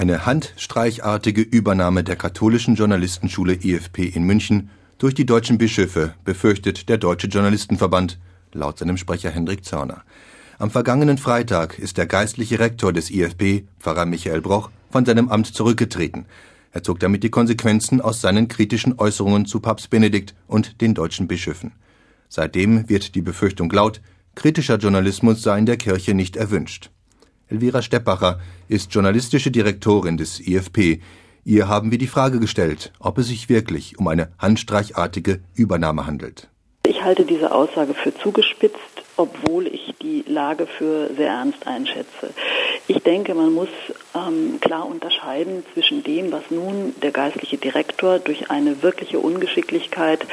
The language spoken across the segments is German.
Eine handstreichartige Übernahme der katholischen Journalistenschule IFP in München durch die deutschen Bischöfe befürchtet der Deutsche Journalistenverband, laut seinem Sprecher Hendrik Zörner. Am vergangenen Freitag ist der geistliche Rektor des IFP, Pfarrer Michael Broch, von seinem Amt zurückgetreten. Er zog damit die Konsequenzen aus seinen kritischen Äußerungen zu Papst Benedikt und den deutschen Bischöfen. Seitdem wird die Befürchtung laut, kritischer Journalismus sei in der Kirche nicht erwünscht. Elvira Steppacher ist journalistische Direktorin des IFP. Ihr haben wir die Frage gestellt, ob es sich wirklich um eine handstreichartige Übernahme handelt. Ich halte diese Aussage für zugespitzt, obwohl ich die Lage für sehr ernst einschätze. Ich denke, man muss klar unterscheiden zwischen dem, was nun der geistliche Direktor durch eine wirkliche Ungeschicklichkeit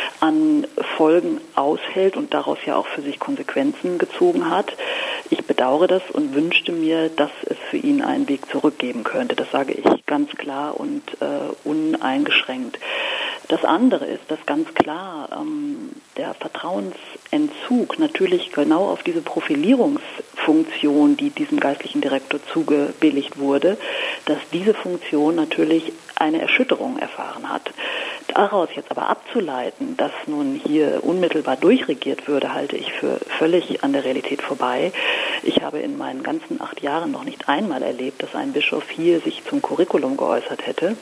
an Folgen aushält und daraus ja auch für sich Konsequenzen gezogen hat. Ich bedauere das und wünschte mir, dass es für ihn einen Weg zurückgeben könnte. Das sage ich ganz klar und uneingeschränkt. Das andere ist, dass ganz klar der Vertrauensentzug natürlich genau auf diese Profilierungsfunktion, die diesem geistlichen Direktor zugebilligt wurde, dass diese Funktion natürlich eine Erschütterung erfahren hat. Daraus jetzt aber abzuleiten, dass nun hier unmittelbar durchregiert würde, halte ich für völlig an der Realität vorbei. Ich habe in meinen ganzen 8 Jahren noch nicht einmal erlebt, dass ein Bischof hier sich zum Curriculum geäußert hätte.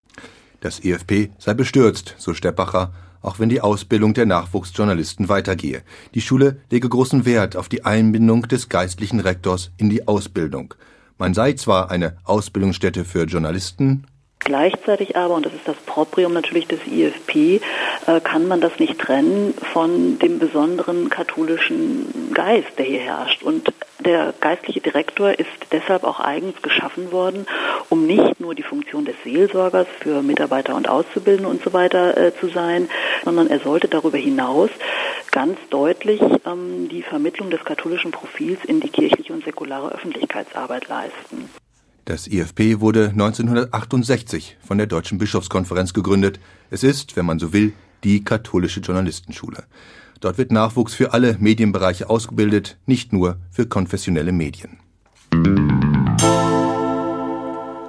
Das IFP sei bestürzt, so Steppacher, auch wenn die Ausbildung der Nachwuchsjournalisten weitergehe. Die Schule lege großen Wert auf die Einbindung des geistlichen Rektors in die Ausbildung. Man sei zwar eine Ausbildungsstätte für Journalisten, gleichzeitig aber, und das ist das Proprium natürlich des IFP, kann man das nicht trennen von dem besonderen katholischen Geist, der hier herrscht. Und der geistliche Direktor ist deshalb auch eigens geschaffen worden, um nicht nur die Funktion des Seelsorgers für Mitarbeiter und Auszubildende und so weiter zu sein, sondern er sollte darüber hinaus ganz deutlich die Vermittlung des katholischen Profils in die kirchliche und säkulare Öffentlichkeitsarbeit leisten. Das IFP wurde 1968 von der Deutschen Bischofskonferenz gegründet. Es ist, wenn man so will, die katholische Journalistenschule. Dort wird Nachwuchs für alle Medienbereiche ausgebildet, nicht nur für konfessionelle Medien.